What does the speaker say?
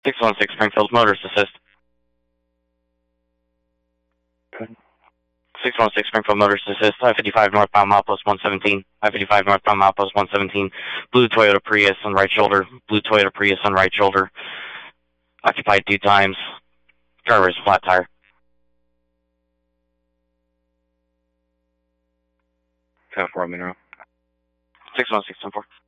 616 Springfield, motorist assist. 616 Springfield, motorist assist. I-55 northbound, milepost 117. I-55 northbound, milepost 117. Blue Toyota Prius on right shoulder. Blue Toyota Prius on right shoulder. Occupied 2 times. Driver's flat tire. 10-4, Monroe. 616 10-4.